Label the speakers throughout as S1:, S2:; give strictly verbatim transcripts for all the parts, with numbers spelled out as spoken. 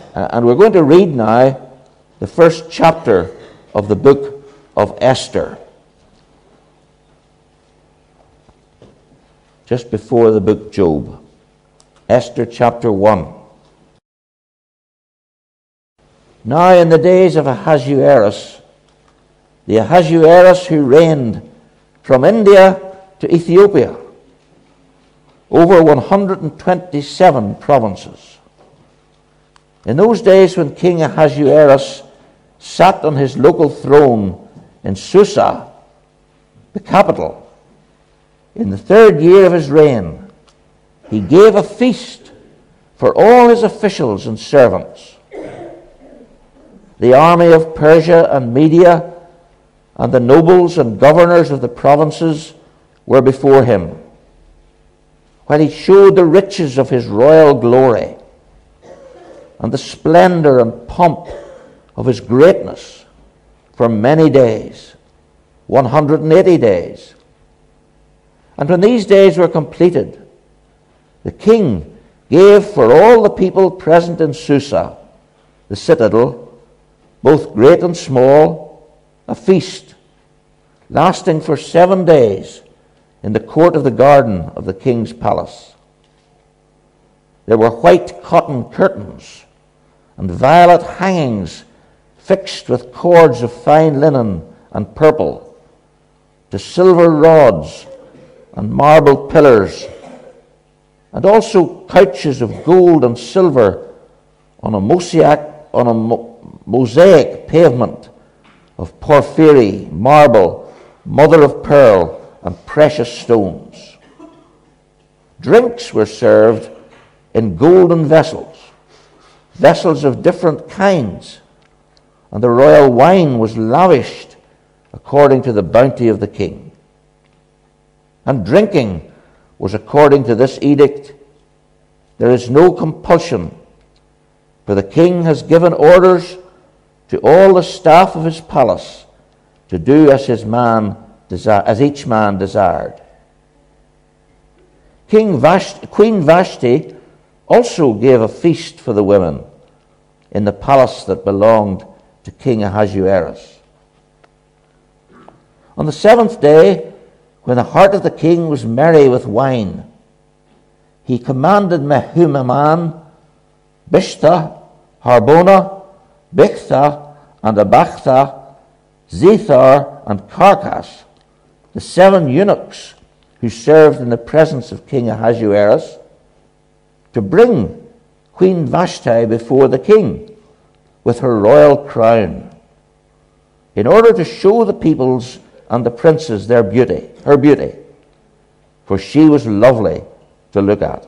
S1: Uh, and we're going to read now the first chapter of the book of Esther, just before the book Job. Esther chapter one. Now in the days of Ahasuerus, the Ahasuerus who reigned from India to Ethiopia, over one hundred twenty-seven provinces. In those days when King Ahasuerus sat on his local throne in Susa, the capital, in the third year of his reign, he gave a feast for all his officials and servants. The army of Persia and Media and the nobles and governors of the provinces were before him, while he showed the riches of his royal glory and the splendor and pomp of his greatness for many days, one hundred eighty days. And when these days were completed, the king gave for all the people present in Susa, the citadel, both great and small, a feast lasting for seven days in the court of the garden of the king's palace. There were white cotton curtains and violet hangings fixed with cords of fine linen and purple to silver rods and marble pillars, and also couches of gold and silver on a mosaic, on a mo- mosaic pavement of porphyry, marble, mother of pearl, and precious stones. Drinks were served in golden vessels, vessels of different kinds, and the royal wine was lavished according to the bounty of the king. And drinking was according to this edict. There is no compulsion, for the king has given orders to all the staff of his palace to do as his man desi- as each man desired. King Vashti, Queen Vashti also gave a feast for the women in the palace that belonged to King Ahasuerus. On the seventh day, when the heart of the king was merry with wine, he commanded Mehuman, Bishta, Harbona, Bigtha, and Abachtha, Zethar, and Carcass, the seven eunuchs who served in the presence of King Ahasuerus, to bring Queen Vashti before the king with her royal crown, in order to show the peoples and the princes their beauty, her beauty, for she was lovely to look at.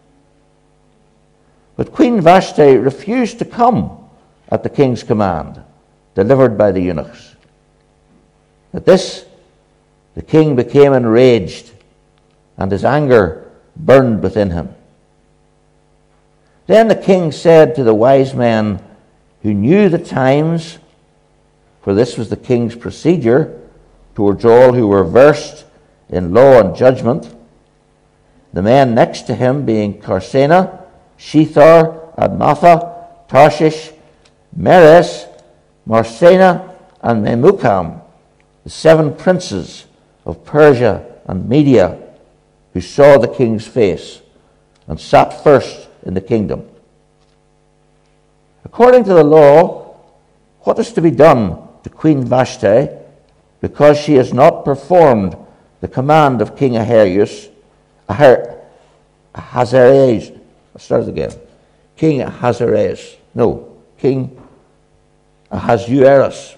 S1: But Queen Vashti refused to come at the king's command, delivered by the eunuchs. At this, the king became enraged, and his anger burned within him. Then the king said to the wise men who knew the times, for this was the king's procedure towards all who were versed in law and judgment, the men next to him being Karsena, Shethar, Admatha, Tarshish, Meres, Marsena, and Memucam, the seven princes of Persia and Media, who saw the king's face and sat first in the kingdom. According to the law, what is to be done to Queen Vashti, because she has not performed the command of King Ahasuerus, Ahasuerus, let's start again, King Ahasuerus, no, King Ahasuerus,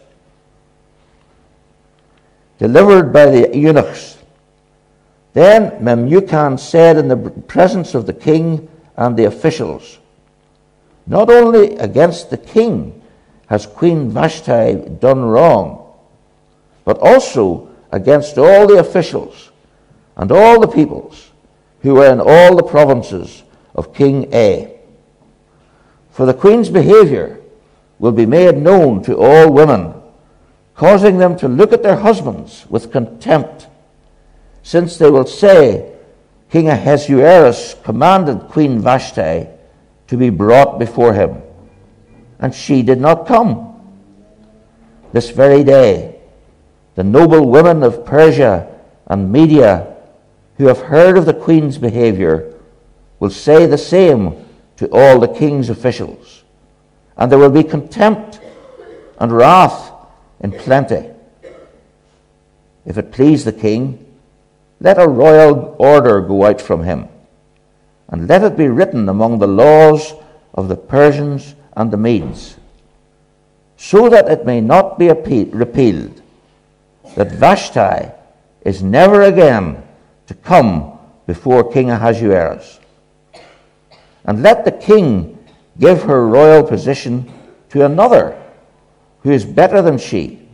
S1: delivered by the eunuchs. Then Memucan said in the presence of the king and the officials, not only against the king has Queen Vashti done wrong, but also against all the officials and all the peoples who were in all the provinces of King A. For the queen's behavior will be made known to all women, causing them to look at their husbands with contempt, since they will say, King Ahasuerus commanded Queen Vashti to be brought before him. and she did not come. This very day, the noble women of Persia and Media, who have heard of the queen's behavior, will say the same to all the king's officials, and there will be contempt and wrath in plenty. If it please the king, let a royal order go out from him, and let it be written among the laws of the Persians and the Medes, so that it may not be repealed, that Vashti is never again to come before King Ahasuerus. And let the king give her royal position to another who is better than she.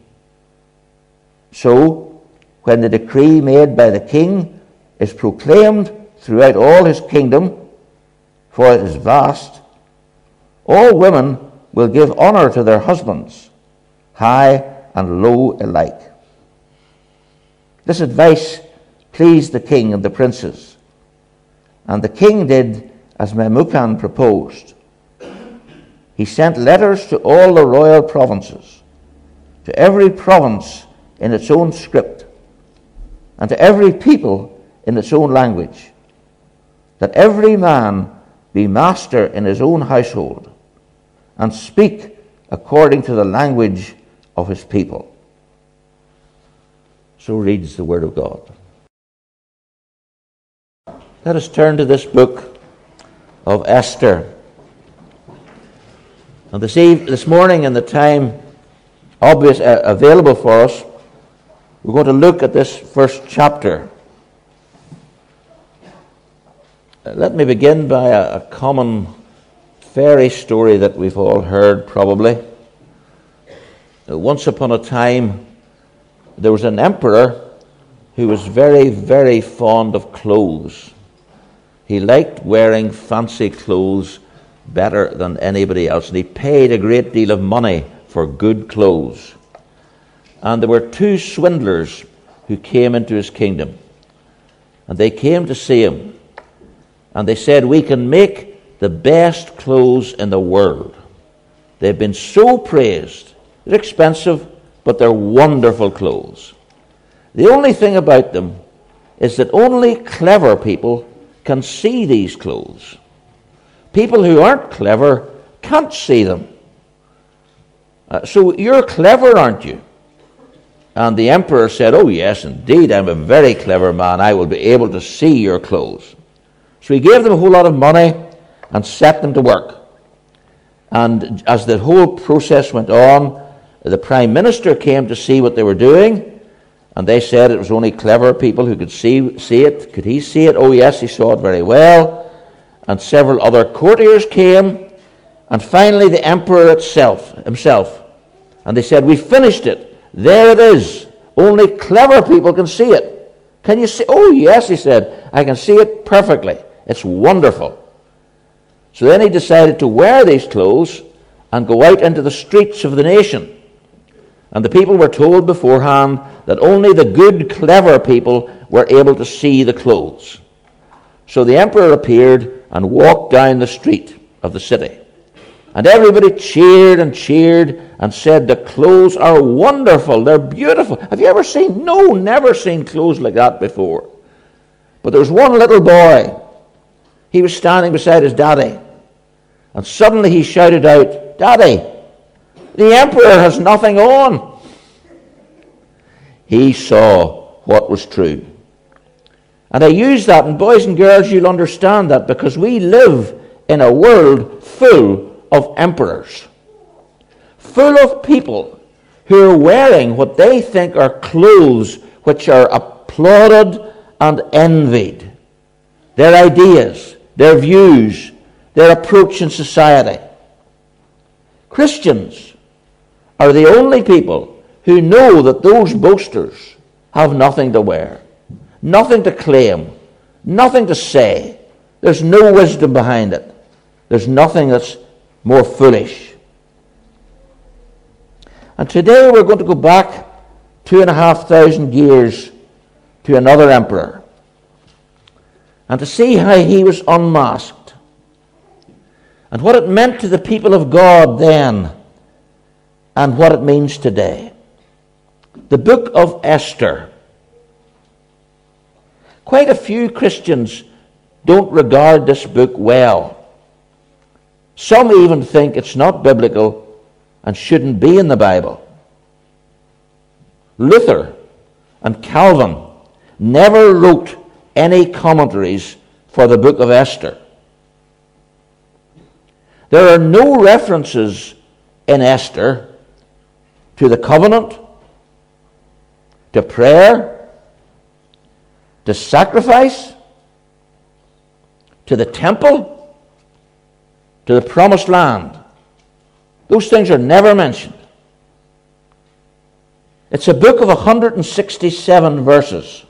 S1: So, when the decree made by the king is proclaimed throughout all his kingdom, for it is vast, all women will give honor to their husbands, high and low alike. This advice pleased the king and the princes, and the king did as Memucan proposed. He sent letters to all the royal provinces, to every province in its own script, and to every people in its own language, that every man be master in his own household, and speak according to the language of his people. So reads the word of God. Let us turn to this book of Esther. And this, eve- this morning, in the time obvious uh, available for us, we're going to look at this first chapter. Uh, let me begin by a, a common fairy story that we've all heard, probably. Uh, once upon a time, there was an emperor who was very, very fond of clothes. He liked wearing fancy clothes better than anybody else, and he paid a great deal of money for good clothes. And there were two swindlers who came into his kingdom, and they came to see him, and they said, "We can make the best clothes in the world. They've been so praised. They're expensive, but they're wonderful clothes. The only thing about them is that only clever people can see these clothes. People who aren't clever can't see them. Uh, so you're clever, aren't you?" And the emperor said, "Oh yes, indeed, I'm a very clever man. I will be able to see your clothes." So he gave them a whole lot of money and set them to work. And as the whole process went on, the prime minister came to see what they were doing, and they said it was only clever people who could see, see it. Could he see it? Oh yes, he saw it very well. And several other courtiers came, and finally the emperor itself, himself. And they said, "We finished it. There it is. Only clever people can see it. Can you see?" "Oh yes," he said, "I can see it perfectly. It's wonderful." So then he decided to wear these clothes and go out into the streets of the nation. And the people were told beforehand that only the good, clever people were able to see the clothes. So the emperor appeared and walked down the street of the city. And everybody cheered and cheered and said, "The clothes are wonderful. They're beautiful. Have you ever seen?" "No, never seen clothes like that before." But there was one little boy. He was standing beside his daddy. And suddenly he shouted out, "Daddy, the emperor has nothing on." He saw what was true. And I use that, and boys and girls, you'll understand that, because we live in a world full of emperors, full of people who are wearing what they think are clothes which are applauded and envied. Their ideas, their views, their approach in society. Christians are the only people who know that those boasters have nothing to wear, nothing to claim, nothing to say. There's no wisdom behind it. There's nothing that's more foolish. And today we're going to go back two and a half thousand years to another emperor and to see how he was unmasked. and what it meant to the people of God then and what it means today. The book of Esther. Quite a few Christians don't regard this book well. Some even think it's not biblical and shouldn't be in the Bible. Luther and Calvin never wrote any commentaries for the book of Esther. There are no references in Esther to the covenant, to prayer, to sacrifice, to the temple, to the promised land. Those things are never mentioned. It's a book of one hundred sixty-seven verses.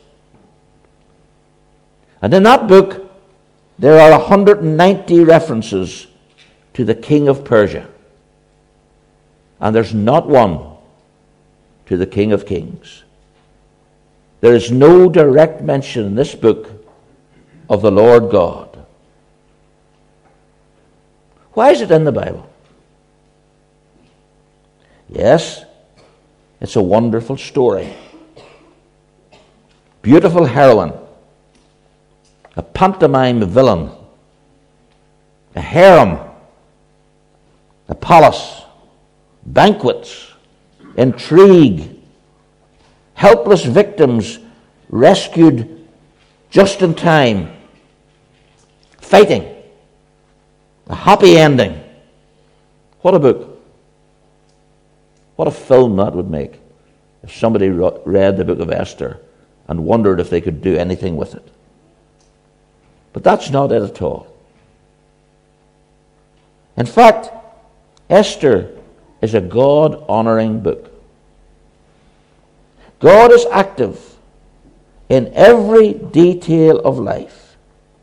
S1: And in that book, there are one hundred ninety references to the king of Persia. And there's not one to the King of Kings. There is no direct mention in this book of the Lord God. Why is it in the Bible? Yes, it's a wonderful story. Beautiful heroine, a pantomime villain, a harem, a palace, banquets, intrigue, helpless victims rescued just in time, fighting, a happy ending. What a book. What a film that would make if somebody read the book of Esther and wondered if they could do anything with it. But that's not it at all. In fact, Esther is a God-honoring book. God is active in every detail of life.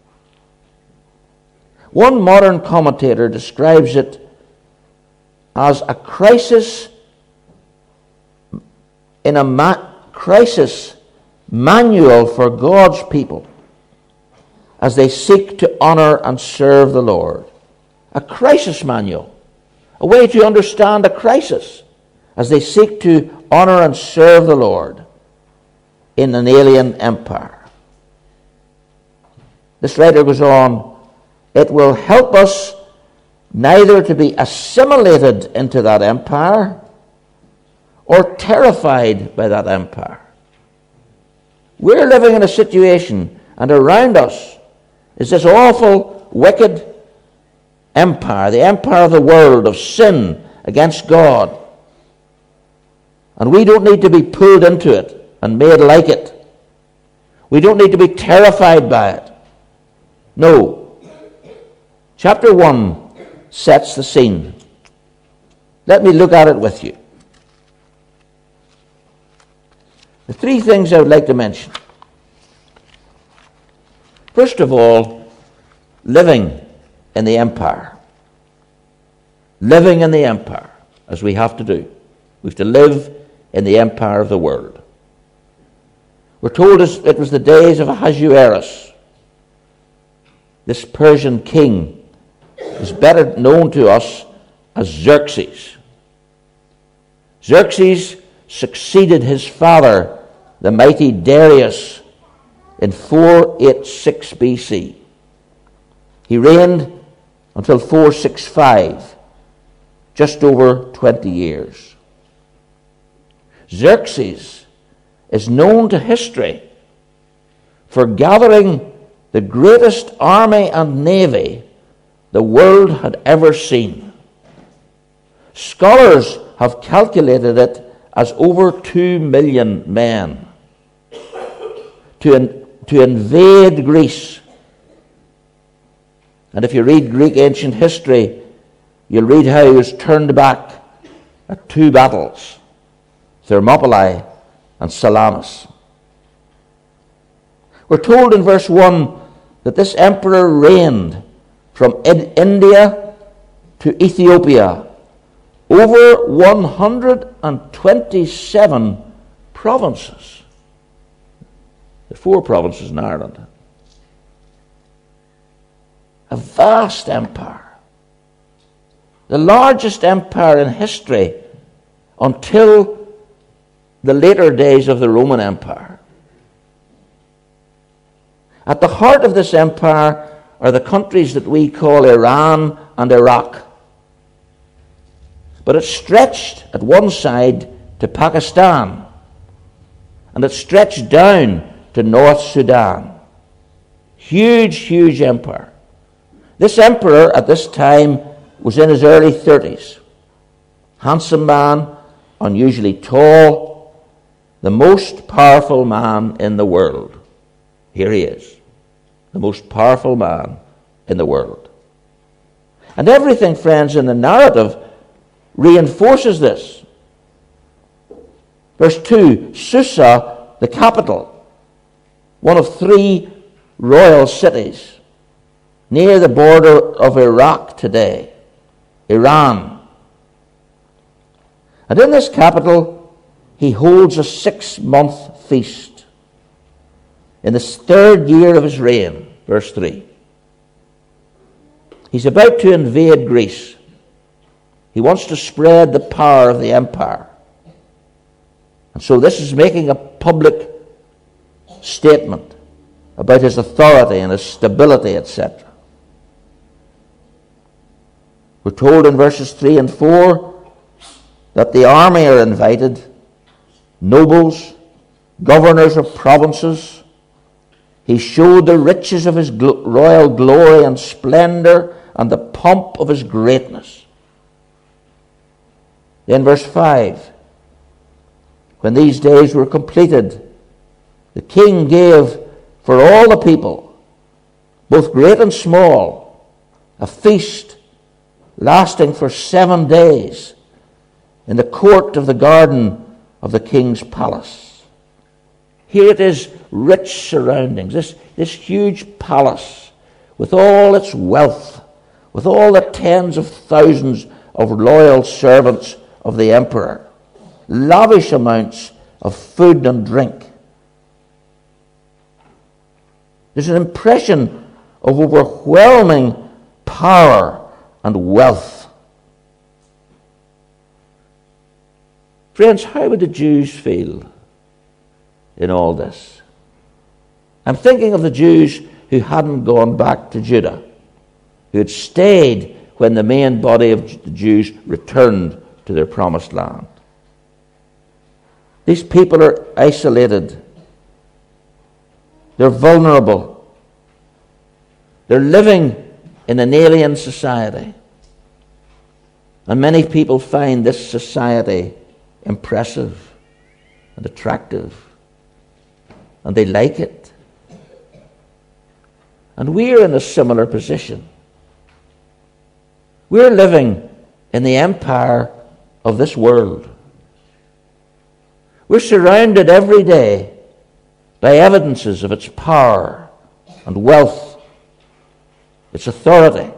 S1: One modern commentator describes it as a crisis in a ma- crisis manual for God's people as they seek to honor and serve the Lord. A crisis manual. A way to understand a crisis as they seek to honor and serve the Lord in an alien empire. This writer goes on, it will help us neither to be assimilated into that empire or terrified by that empire. We're living in a situation, and around us is this awful, wicked empire, the empire of the world, of sin against God. And we don't need to be pulled into it and made like it. We don't need to be terrified by it. No. Chapter one sets the scene. Let me look at it with you. The three things I would like to mention. First of all, living in the empire. Living in the empire, as we have to do. We have to live in the empire of the world. We're told it was the days of Ahasuerus. This Persian king is better known to us as Xerxes. Xerxes succeeded his father, the mighty Darius, in four eighty-six B C. He reigned until four sixty-five, just over twenty years. Xerxes is known to history for gathering the greatest army and navy the world had ever seen. Scholars have calculated it as over two million men to, in, to invade Greece. And if you read Greek ancient history, you'll read how he was turned back at two battles, Thermopylae and Salamis. We're told in verse one that this emperor reigned from India to Ethiopia over one hundred twenty-seven provinces. The four provinces in Ireland. A vast empire. the largest empire in history until the later days of the Roman Empire. At the heart of this empire are the countries that we call Iran and Iraq. But it stretched at one side to Pakistan, and it stretched down to North Sudan. Huge, huge empire. This emperor at this time was in his early thirties. Handsome man, unusually tall, the most powerful man in the world. Here he is, the most powerful man in the world. And everything, friends, in the narrative reinforces this. Verse two, Susa, the capital, one of three royal cities near the border of Iraq today, Iran. And in this capital, he holds a six-month feast in the third year of his reign, verse three. He's about to invade Greece. He wants to spread the power of the empire. And so this is making a public statement about his authority and his stability, et cetera. We're told in verses three and four that the army are invited, nobles, governors of provinces. He showed the riches of his gl- royal glory and splendor and the pomp of his greatness. Then verse five, when these days were completed, the king gave for all the people, both great and small, a feast lasting for seven days in the court of the garden of the king's palace. Here it is, rich surroundings, this, this huge palace with all its wealth, with all the tens of thousands of loyal servants of the emperor, lavish amounts of food and drink. There's an impression of overwhelming power and wealth. Friends, how would the Jews feel in all this? I'm thinking of the Jews who hadn't gone back to Judah, who had stayed when the main body of the Jews returned to their promised land. These people are isolated. They're vulnerable. They're living in an alien society. And many people find this society impressive and attractive. And they like it. And we're in a similar position. We're living in the empire of this world. We're surrounded every day by evidences of its power and wealth, its authority.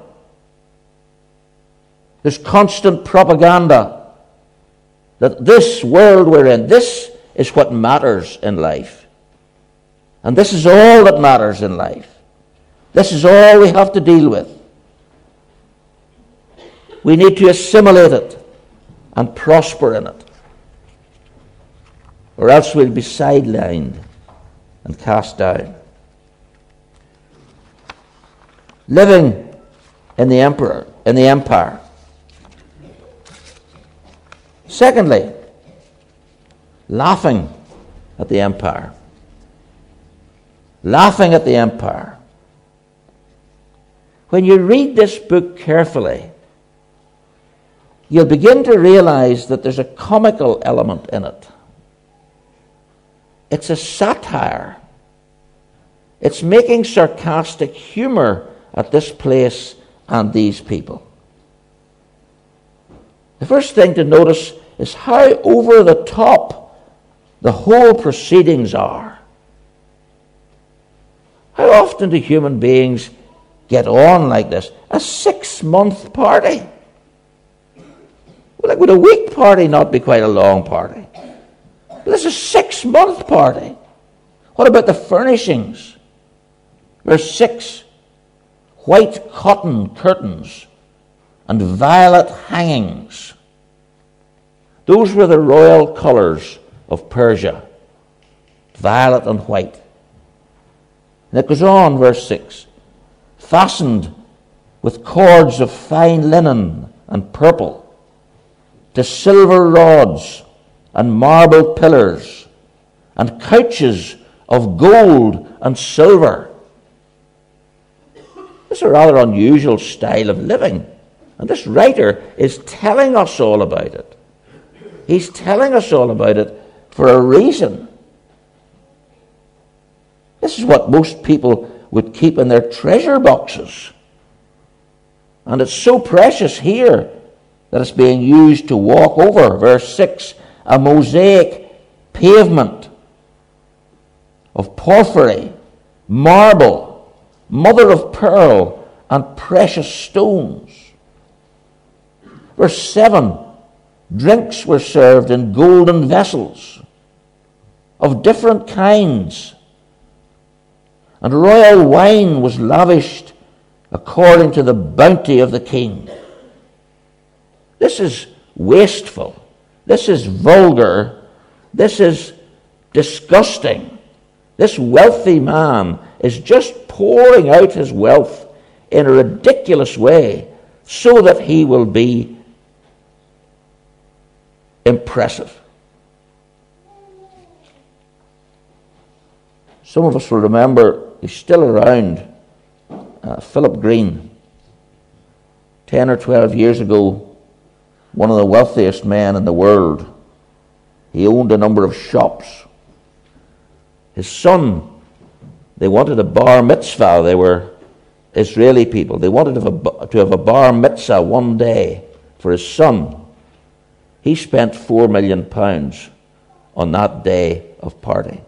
S1: There's constant propaganda that this world we're in, this is what matters in life. And this is all that matters in life. This is all we have to deal with. We need to assimilate it and prosper in it, or else we'll be sidelined and cast down. Living in the emperor, in the empire. Secondly, laughing at the empire. Laughing at the empire. When you read this book carefully, you'll begin to realize that there's a comical element in it. It's a satire. It's making sarcastic humor at this place and these people. The first thing to notice is how over the top the whole proceedings are. How often do human beings get on like this? A six-month party. Well, like, would a week party not be quite a long party? But this is a six-month party. What about the furnishings? Verse six, white cotton curtains and violet hangings. Those were the royal colours of Persia, violet and white. And it goes on, verse six, fastened with cords of fine linen and purple, to silver rods and marble pillars, and couches of gold and silver. This is a rather unusual style of living, and this writer is telling us all about it. He's telling us all about it for a reason. This is what most people would keep in their treasure boxes. And it's so precious here that it's being used to walk over. Verse six, a mosaic pavement of porphyry, marble, mother of pearl, and precious stones. Verse seven, drinks were served in golden vessels of different kinds, and royal wine was lavished according to the bounty of the king. This is wasteful. This is vulgar. This is disgusting. This wealthy man is just pouring out his wealth in a ridiculous way so that he will be impressive. Some of us will remember, he's still around, uh, Philip Green. Ten or twelve years ago, one of the wealthiest men in the world. He owned a number of shops. His son, they wanted a bar mitzvah. They were Israeli people. They wanted to have a, to have a bar mitzvah one day for his son. He spent four million pounds on that day of party.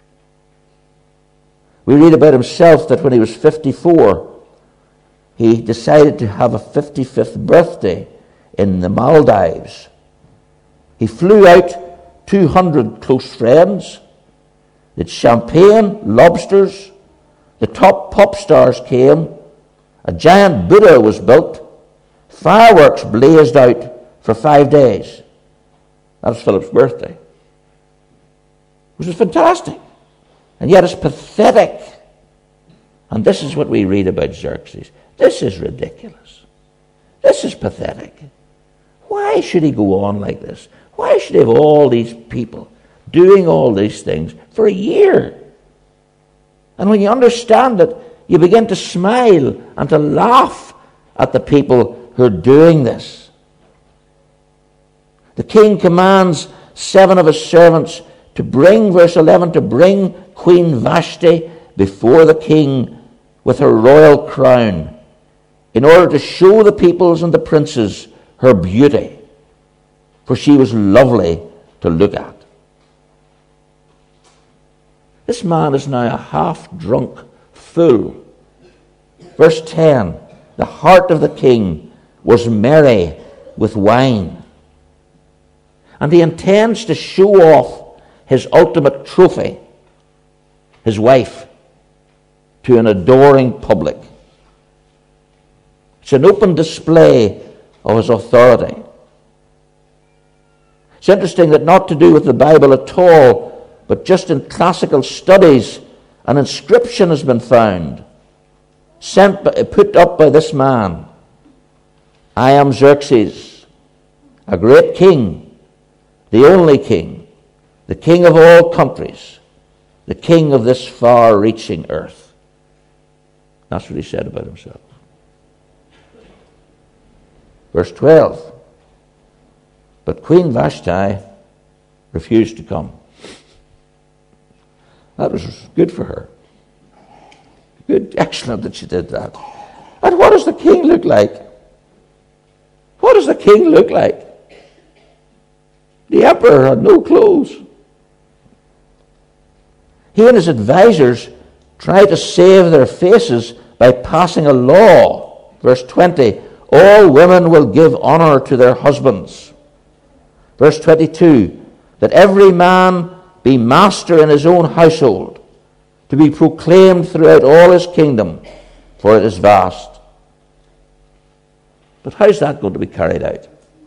S1: We read about himself that when he was fifty-four, he decided to have a fifty-fifth birthday in the Maldives. He flew out two hundred close friends. It's champagne, lobsters. The top pop stars came. A giant Buddha was built. Fireworks blazed out for five days. That was Philip's birthday. Which was fantastic. And yet it's pathetic. And this is what we read about Xerxes. This is ridiculous. This is pathetic. Why should he go on like this? Why should he have all these people doing all these things for a year? And when you understand it, you begin to smile and to laugh at the people who are doing this. The king commands seven of his servants to bring, verse eleven, to bring Queen Vashti before the king with her royal crown, in order to show the peoples and the princes her beauty, for she was lovely to look at. This man is now a half-drunk fool. Verse ten, the heart of the king was merry with wine. And he intends to show off his ultimate trophy, his wife, to an adoring public. It's an open display of his authority. It's interesting that not to do with the Bible at all, but just in classical studies, an inscription has been found, sent, put up by this man. I am Xerxes, a great king, the only king, the king of all countries, the king of this far-reaching earth. That's what he said about himself. Verse twelve. But Queen Vashti refused to come. That was good for her. Good, excellent that she did that. And what does the king look like? What does the king look like? The emperor had no clothes. He and his advisors tried to save their faces by passing a law. Verse twenty, all women will give honor to their husbands. Verse twenty-two, that every man be master in his own household, to be proclaimed throughout all his kingdom, for it is vast. But how's that going to be carried out?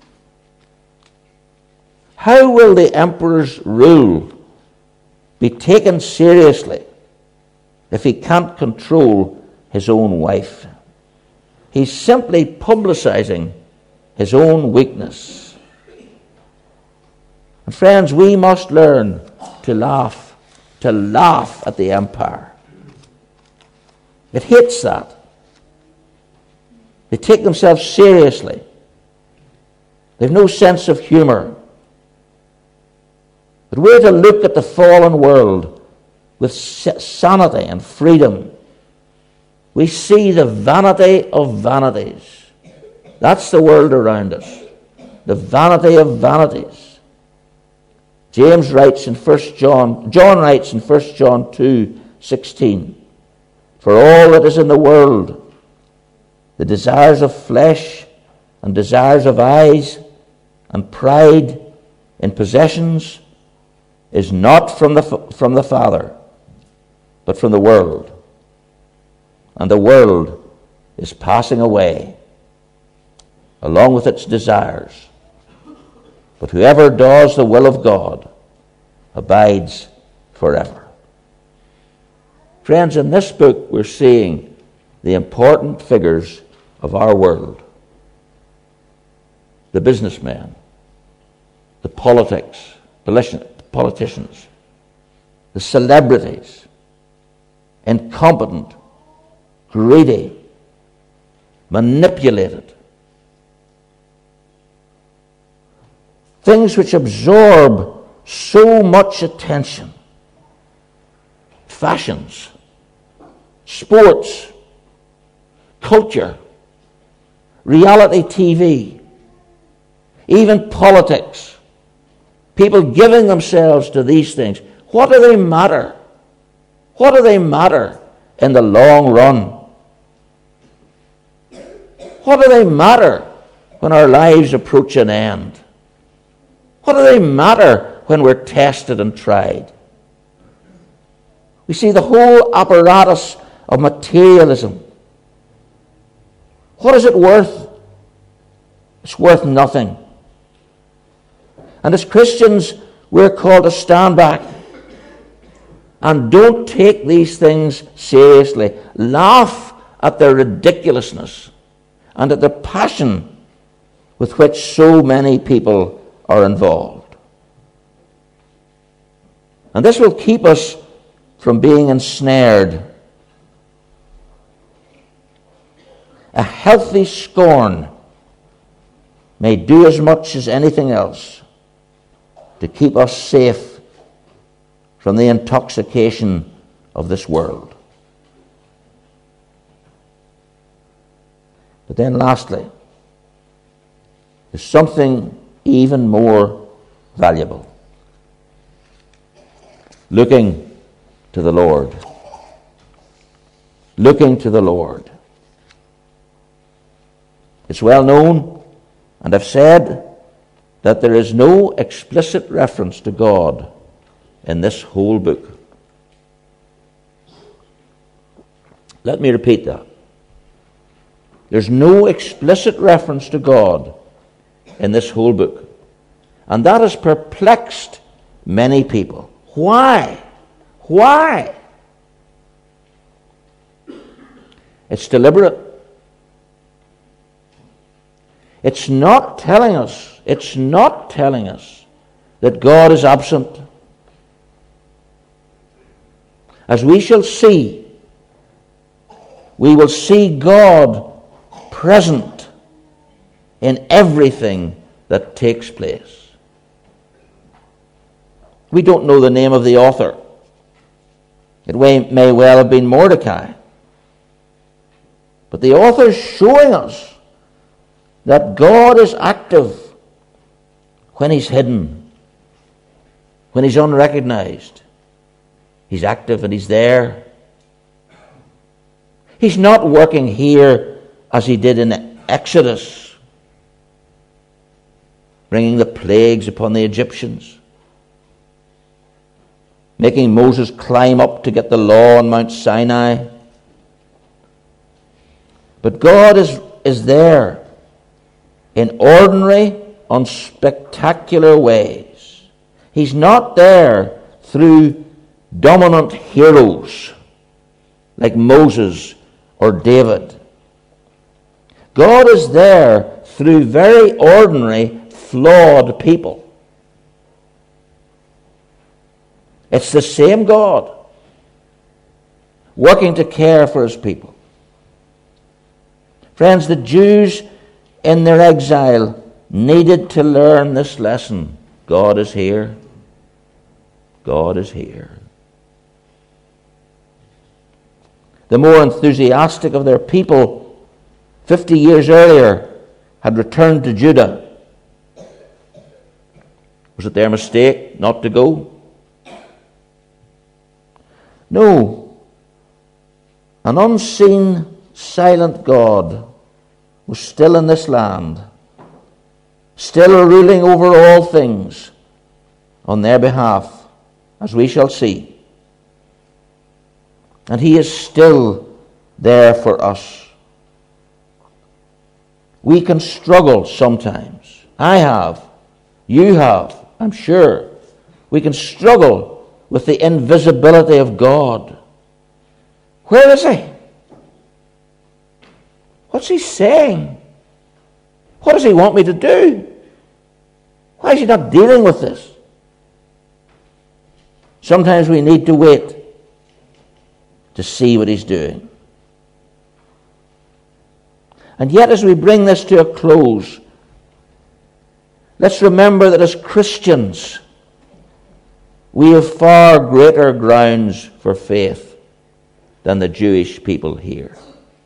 S1: How will the emperor's rule be taken seriously if he can't control his own wife? He's simply publicizing his own weakness. And friends, we must learn to laugh, to laugh at the empire. It hates that. They take themselves seriously. They've no sense of humor. But we're to look at the fallen world with sanity and freedom. We see the vanity of vanities. That's the world around us. The vanity of vanities. James writes in First John, John writes in First John two sixteen, for all that is in the world, the desires of flesh and desires of eyes and pride in possessions is not from the, from the Father, but from the world. And the world is passing away along with its desires. But whoever does the will of God abides forever. Friends, in this book we're seeing the important figures of our world. The businessmen, the politics, politicians, the celebrities, incompetent, greedy, manipulated. Things which absorb so much attention. Fashions, sports, culture, reality T V, even politics. People giving themselves to these things. What do they matter? What do they matter in the long run? What do they matter when our lives approach an end? What do they matter when we're tested and tried? We see the whole apparatus of materialism. What is it worth? It's worth nothing. And as Christians, we're called to stand back and don't take these things seriously. Laugh at their ridiculousness and at the passion with which so many people are involved. And this will keep us from being ensnared. A healthy scorn may do as much as anything else to keep us safe from the intoxication of this world. But then lastly, there's something even more valuable. Looking to the Lord. Looking to the Lord. It's well known, and I've said, that there is no explicit reference to God in this whole book. Let me repeat that. There's no explicit reference to God in this whole book. And that has perplexed many people. Why? Why? It's deliberate. It's not telling us, it's not telling us that God is absent. As we shall see, we will see God present in everything that takes place. We don't know the name of the author. It may well have been Mordecai. But the author is showing us that God is active when he's hidden, when he's unrecognized. He's active and he's there. He's not working here as he did in Exodus, bringing the plagues upon the Egyptians, making Moses climb up to get the law on Mount Sinai. But God is, is there in ordinary, unspectacular ways. He's not there through dominant heroes like Moses or David. God is there through very ordinary, flawed people. It's the same God working to care for his people. Friends, the Jews in their exile needed to learn this lesson. God is here. God is here. The more enthusiastic of their people, fifty years earlier, had returned to Judah. Was it their mistake not to go? No. An unseen, silent God was still in this land, still ruling over all things on their behalf, as we shall see. And he is still there for us. We can struggle sometimes. I have. You have, I'm sure. We can struggle with the invisibility of God. Where is he? What's he saying? What does he want me to do? Why is he not dealing with this? Sometimes we need to wait to see what he's doing. And yet, as we bring this to a close, let's remember that as Christians, we have far greater grounds for faith than the Jewish people here.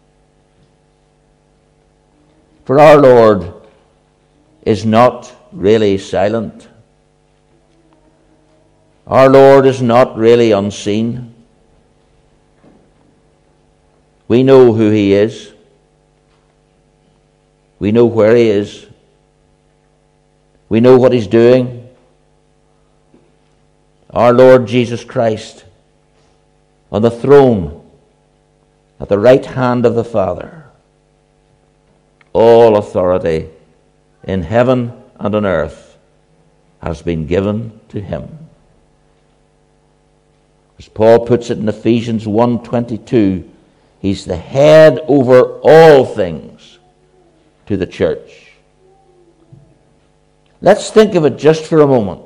S1: For our Lord is not really silent. Our Lord is not really unseen. We know who he is. We know where he is. We know what he's doing. Our Lord Jesus Christ on the throne at the right hand of the Father. All authority in heaven and on earth has been given to him. As Paul puts it in Ephesians one twenty-two, he's the head over all things to the church. Let's think of it just for a moment.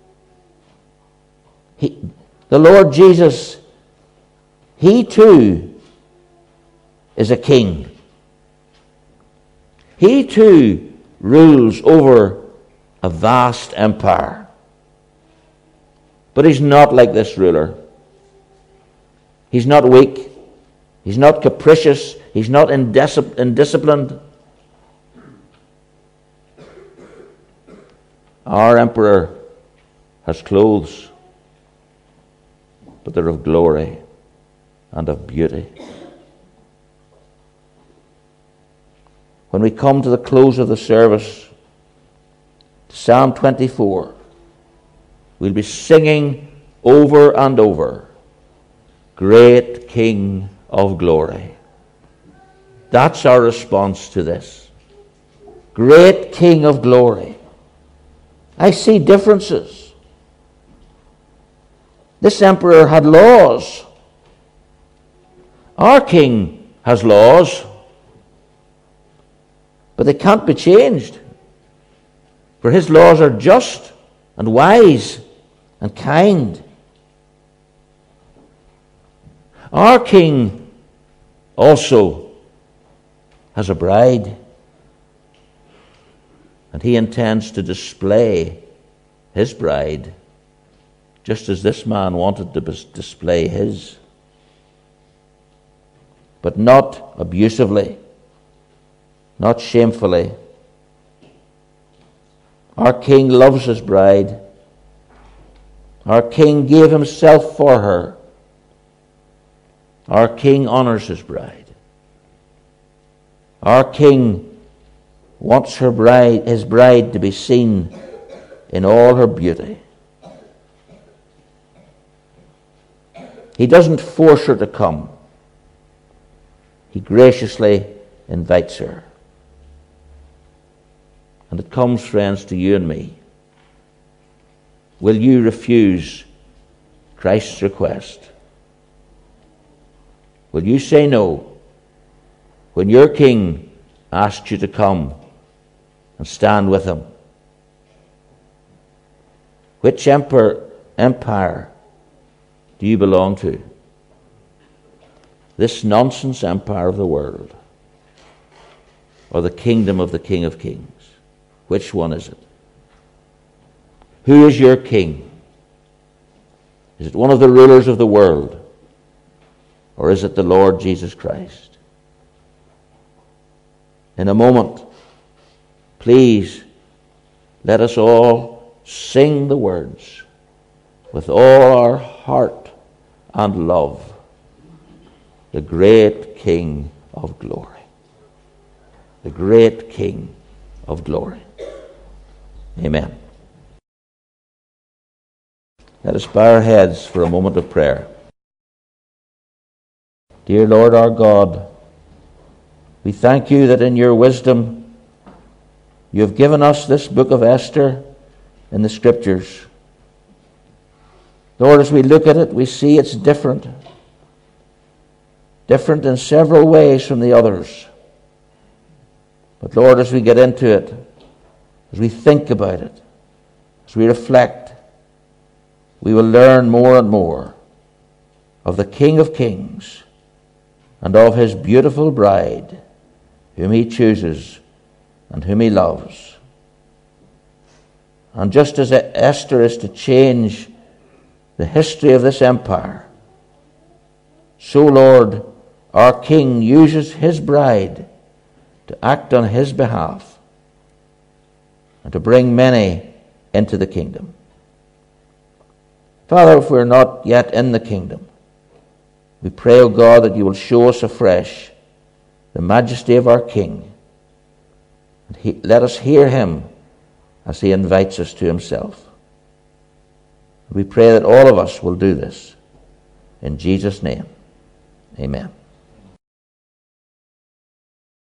S1: He, the Lord Jesus, he too is a king. He too rules over a vast empire. But he's not like this ruler. He's not weak. He's not capricious. He's not indiscipl- indisciplined. Our emperor has clothes, but they're of glory and of beauty. When we come to the close of the service, Psalm twenty-four, we'll be singing over and over, Great King of Glory. That's our response to this. Great King of Glory. I see differences. This emperor had laws. Our king has laws, but they can't be changed. For his laws are just and wise and kind. Our king also has a bride, and he intends to display his bride just as this man wanted to display his, but not abusively, not shamefully. Our king loves his bride. Our king gave himself for her. Our king honors his bride. Our king wants her bride, his bride to be seen in all her beauty. He doesn't force her to come. He graciously invites her. And it comes, friends, to you and me. Will you refuse Christ's request? Will you say no when your King asks you to come and stand with him? Which emperor, empire do you belong to? This nonsense empire of the world, or the kingdom of the King of Kings? Which one is it? Who is your king? Is it one of the rulers of the world, or is it the Lord Jesus Christ? In a moment, please let us all sing the words with all our heart and love. The great King of glory. The great King of glory. Amen. Let us bow our heads for a moment of prayer. Dear Lord our God, we thank you that in your wisdom you have given us this book of Esther in the Scriptures. Lord, as we look at it, we see it's different. Different in several ways from the others. But Lord, as we get into it, as we think about it, as we reflect, we will learn more and more of the King of Kings and of his beautiful bride, whom he chooses and whom he loves. And just as Esther is to change the history of this empire, so, Lord, our King uses his bride to act on his behalf and to bring many into the kingdom. Father, if we're not yet in the kingdom, we pray, O God, that you will show us afresh the majesty of our King. And he, let us hear him as he invites us to himself. We pray that all of us will do this. In Jesus' name, amen.